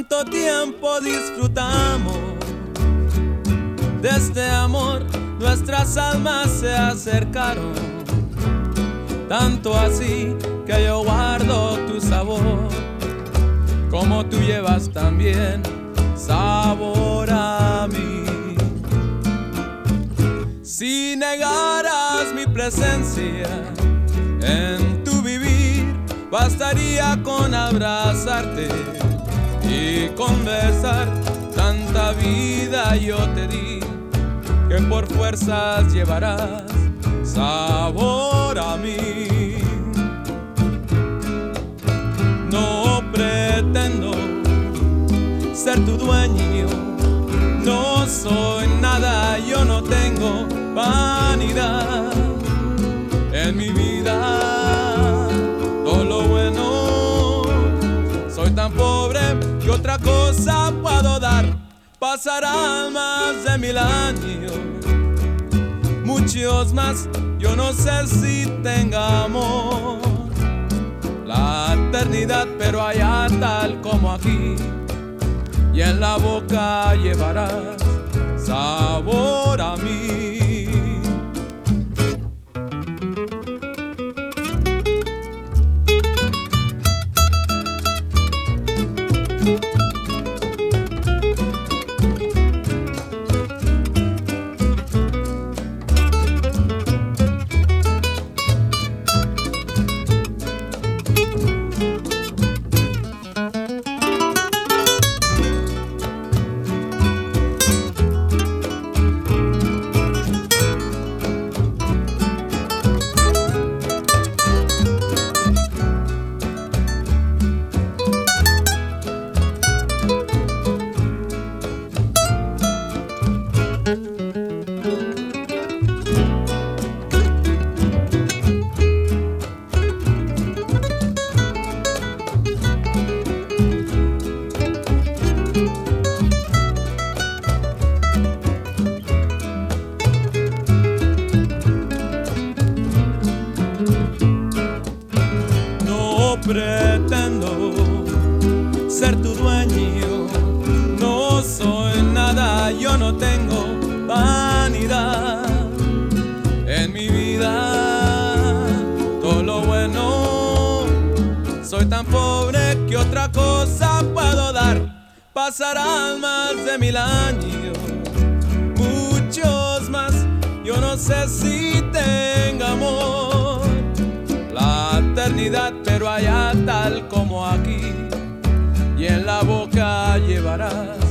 Tanto tiempo disfrutamos de este amor, nuestras almas se acercaron, tanto así que yo guardo tu sabor, como tú llevas también sabor a mí. Si negaras mi presencia en tu vivir, bastaría con abrazarte y con besar. Tanta vida yo te di que por fuerzas llevarás sabor a mí. No pretendo ser tu dueño, no soy nada, yo no tengo vanidad en mi vida. Todo lo bueno, soy tan pobre que otra cosa puedo dar. Pasarán más de 1000 años, muchos más, yo no sé si tengamos la eternidad, pero allá tal como aquí, y en la boca llevarás sabor a mí. No pretendo ser tu dueño, no soy nada, yo no tengo vanidad en mi vida. Todo lo bueno, soy tan pobre que otra cosa puedo dar. Pasarán más de 1000 años, muchos más, yo no sé si tengamos la eternidad, pero allá tal como aquí, y en la boca llevarás